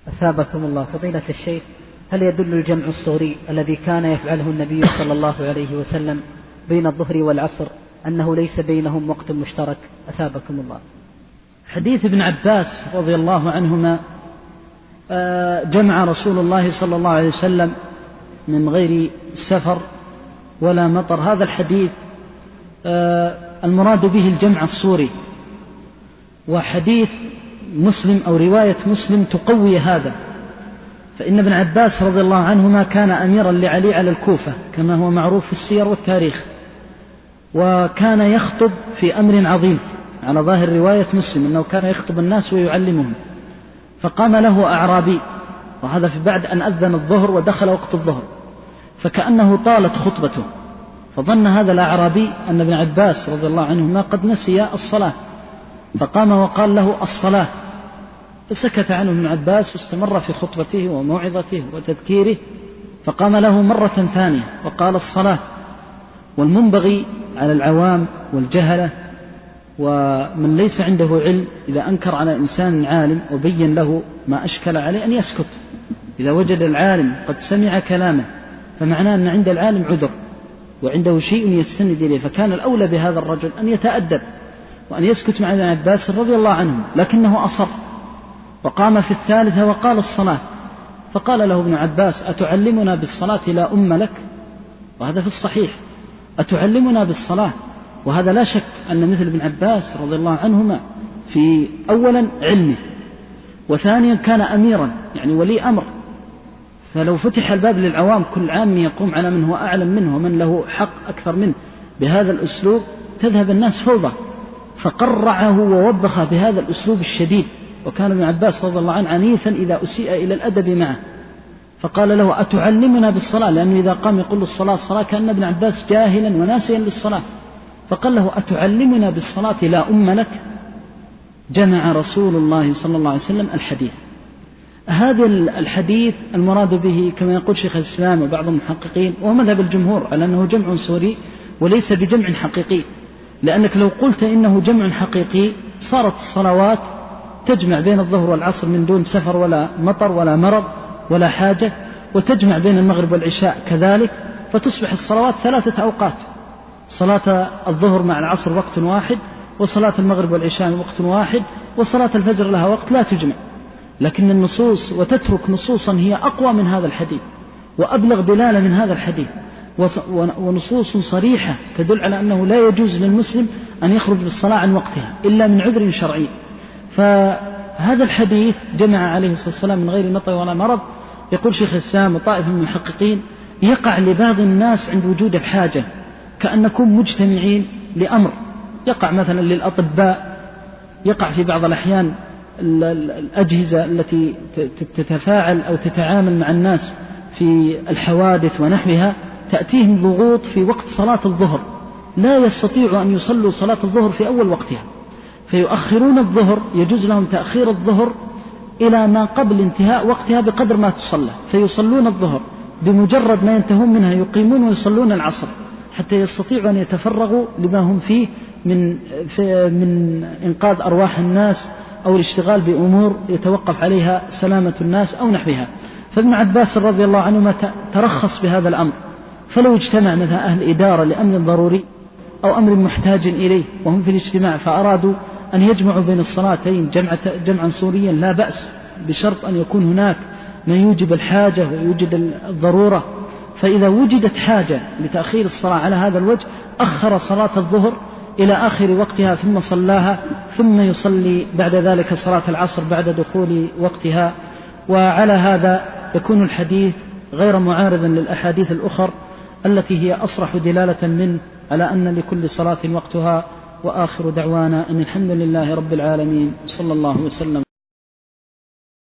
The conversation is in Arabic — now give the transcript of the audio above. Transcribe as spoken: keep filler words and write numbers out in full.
أثابكم الله. فضيلة الشيخ، هل يدل الجمع الصغري الذي كان يفعله النبي صلى الله عليه وسلم بين الظهر والعصر أنه ليس بينهم وقت مشترك؟ أثابكم الله. حديث ابن عباس رضي الله عنهما جمع رسول الله صلى الله عليه وسلم من غير سفر ولا مطر. هذا الحديث المراد به الجمع الصوري، وحديث مسلم أو رواية مسلم تقوي هذا، فإن ابن عباس رضي الله عنهما كان أميرا لعلي على الكوفة كما هو معروف في السير والتاريخ، وكان يخطب في أمر عظيم على ظاهر رواية مسلم أنه كان يخطب الناس ويعلمهم، فقام له أعرابي، وهذا في بعد أن أذن الظهر ودخل وقت الظهر، فكأنه طالت خطبته، فظن هذا الأعرابي أن ابن عباس رضي الله عنهما قد نسي الصلاة، فقام وقال له الصلاة، فسكت عنه ابن عباس واستمر في خطبته وموعظته وتذكيره، فقام له مرة ثانية وقال الصلاة. والمنبغي على العوام والجهلة ومن ليس عنده علم إذا أنكر على إنسان عالم وبين له ما أشكل عليه أن يسكت. إذا وجد العالم قد سمع كلامه فمعناه أن عند العالم عذر وعنده شيء يستند إليه، فكان الأولى بهذا الرجل أن يتأدب وأن يسكت مع ابن عباس رضي الله عنه، لكنه أصر وقام في الثالثة وقال الصلاة، فقال له ابن عباس أتعلمنا بالصلاة لا أم لك؟ وهذا في الصحيح، أتعلمنا بالصلاة؟ وهذا لا شك أن مثل ابن عباس رضي الله عنهما في أولا علمه، وثانيا كان أميرا يعني ولي أمر، فلو فتح الباب للعوام كل عام يقوم على من هو أعلم منه ومن له حق أكثر منه بهذا الأسلوب تذهب الناس فوضى، فقرعه ووبخه بهذا الأسلوب الشديد. وكان ابن عباس رضي الله عنه عنيفا إذا أسيء إلى الأدب معه، فقال له أتعلمنا بالصلاة؟ لأنه إذا قام يقول الصلاة الصلاة كأن ابن عباس جاهلا وناسيا للصلاة، فقال له أتعلمنا بالصلاة لا أم لك؟ جمع رسول الله صلى الله عليه وسلم الحديث. هذا الحديث المراد به كما يقول شيخ الإسلام وبعض المحققين وهو مذهب الجمهور على أنه جمع صوري وليس بجمع حقيقي، لأنك لو قلت إنه جمع حقيقي صارت الصلوات تجمع بين الظهر والعصر من دون سفر ولا مطر ولا مرض ولا حاجة، وتجمع بين المغرب والعشاء كذلك، فتصبح الصلوات ثلاثة أوقات، صلاة الظهر مع العصر وقت واحد، وصلاة المغرب والعشاء وقت واحد، وصلاة الفجر لها وقت لا تجمع. لكن النصوص وتترك نصوصا هي أقوى من هذا الحديث وأبلغ دلالة من هذا الحديث، ونصوص صريحة تدل على أنه لا يجوز للمسلم أن يخرج بالصلاة عن وقتها إلا من عذر شرعي. فهذا الحديث جمع عليه الصلاة والسلام من غير نطق ولا مرض. يقول شيخ الإسلام وطائفة من المحققين يقع لبعض الناس عند وجود الحاجة كأن نكون مجتمعين لأمر، يقع مثلا للأطباء، يقع في بعض الأحيان الأجهزة التي تتفاعل أو تتعامل مع الناس في الحوادث ونحوها، تأتيهم ضغوط في وقت صلاة الظهر لا يستطيعوا أن يصلوا صلاة الظهر في أول وقتها، فيؤخرون الظهر، يجوز لهم تأخير الظهر إلى ما قبل انتهاء وقتها بقدر ما تصلى، فيصلون الظهر بمجرد ما ينتهون منها يقيمون ويصلون العصر حتى يستطيعوا أن يتفرغوا لما هم فيه من, من إنقاذ أرواح الناس أو الاشتغال بأمور يتوقف عليها سلامة الناس أو نحوها. فابن عباس رضي الله عنهما ترخص بهذا الأمر، فلو اجتمع مثلا أهل إدارة لأمر ضروري أو أمر محتاج إليه وهم في الاجتماع فأرادوا أن يجمعوا بين الصلاتين جمعا صوريا لا بأس، بشرط أن يكون هناك ما يوجب الحاجة ويوجد الضرورة. فإذا وجدت حاجة لتأخير الصلاة على هذا الوجه أخر صلاة الظهر إلى آخر وقتها ثم صلاها، ثم يصلي بعد ذلك صلاة العصر بعد دخول وقتها. وعلى هذا يكون الحديث غير معارض للأحاديث الأخر التي هي أصرح دلالة منه على أن لكل صلاة وقتها. وآخر دعوانا أن الحمد لله رب العالمين، صلى الله وسلم.